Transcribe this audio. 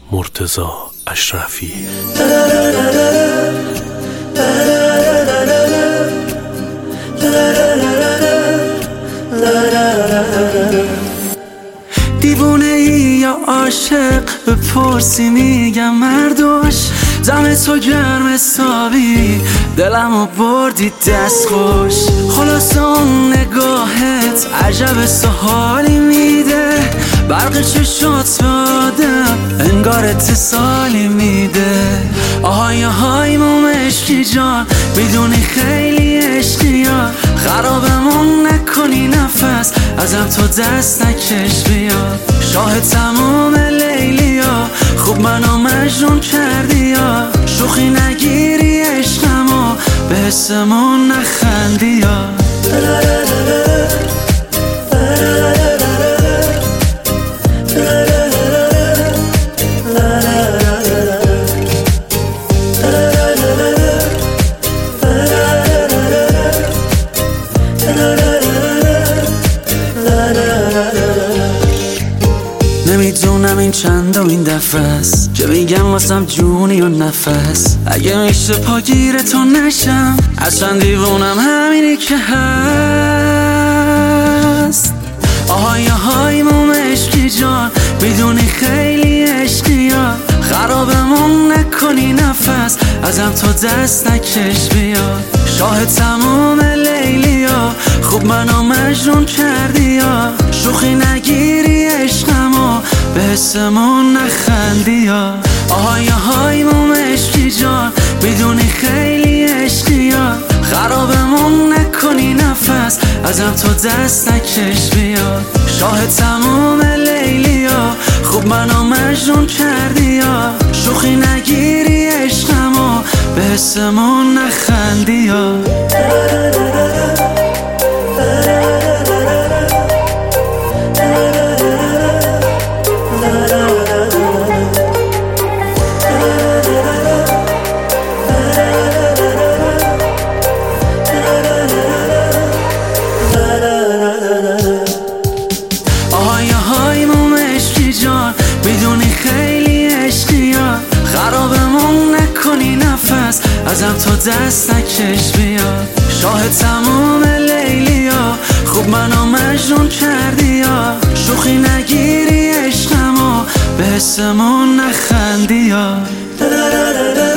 مرتضی اشرفی. دیوونه ای یا عاشق بپرسی میگم مردوش، دم تو گرم حسابی دلمو بردی دست خوش. خلاص اون نگاهت عجب سحالی میده، برق چشات به آدم انگار اتصالی میده. آهای آهای موم عشقی جان، میدونی خیلی عشقی ها، خرابمون نکنی نفس ازم تو دست نکش بیاد. شاه تموم لیلی ها، خوب منو مجنون کردی ها، شوخی نگیری عشقمو به حسمون نخندی ها. نمیدونم این چند و این دفعه است که میگم واسم جونی و نفس. اگه میشه پاگیر تو نشم، اصلا دیوونم همینی که هست. آهای آهای موم عشقی جان، میدونی خیلی عشقی ها، خرابمون نکنی نفس ازم تو دست نکش بیاد. شاه تموم لیلی ها، خوب منو مجنون کردی ها، شوخی نگیری عشقمو به حسمون نخندی ها. آهای آهای موم عشقی جان، میدونی خیلی عشقی ها، خرابمون نکنی نفس ازم تو دست نکش بیاد. شاه تموم لیلی ها، خوب منو مجنون کردی ها، شوخی نگیری عشقمو به حسمون نخندی ها. آهای آهای موم عشقی جان، میدونی خیلی عشقی ها، خرابمون نکنی نفس ازم تو دست نکش بیاد. شاه تموم لیلی ها، خوب منو مجنون کردی ها، شوخی نگیری عشقمو به حسمون نخندی ها.